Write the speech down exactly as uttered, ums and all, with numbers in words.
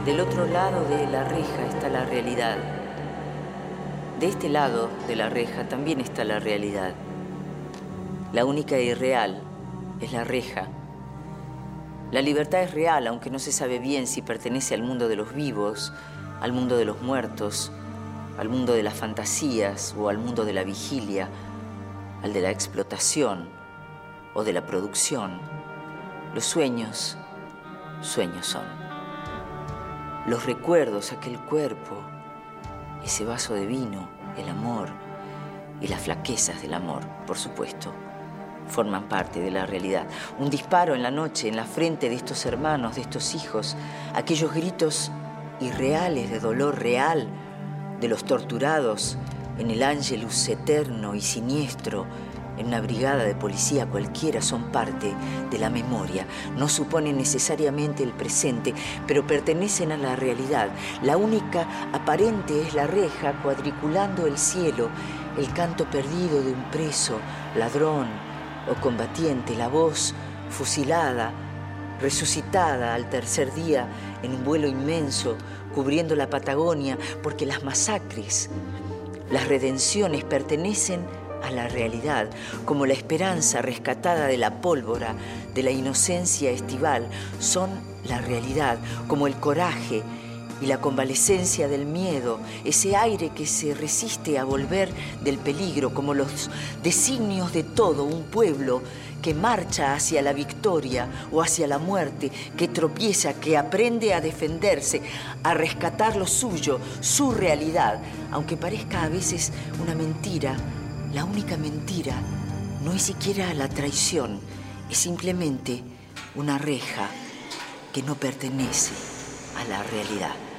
Del otro lado de la reja está la realidad. De este lado de la reja también está la realidad. La única irreal es la reja. La libertad es real, aunque no se sabe bien si pertenece al mundo de los vivos, al mundo de los muertos, al mundo de las fantasías o al mundo de la vigilia, al de la explotación o de la producción. Los sueños, sueños son. Los recuerdos, aquel cuerpo, ese vaso de vino, el amor y las flaquezas del amor, por supuesto, forman parte de la realidad. Un disparo en la noche, en la frente de estos hermanos, de estos hijos, aquellos gritos irreales de dolor real de los torturados en el Ángelus eterno y siniestro, en una brigada de policía cualquiera, son parte de la memoria. No suponen necesariamente el presente, pero pertenecen a la realidad. La única aparente es la reja cuadriculando el cielo, el canto perdido de un preso, ladrón o combatiente, la voz fusilada, resucitada al tercer día en un vuelo inmenso, cubriendo la Patagonia, porque las masacres, las redenciones pertenecen a la realidad, como la esperanza rescatada de la pólvora, de la inocencia estival, son la realidad, como el coraje y la convalescencia del miedo, ese aire que se resiste a volver del peligro, como los designios de todo un pueblo que marcha hacia la victoria o hacia la muerte, que tropieza, que aprende a defenderse, a rescatar lo suyo, su realidad, aunque parezca a veces una mentira. La única mentira no es siquiera la traición, es simplemente una reja que no pertenece a la realidad.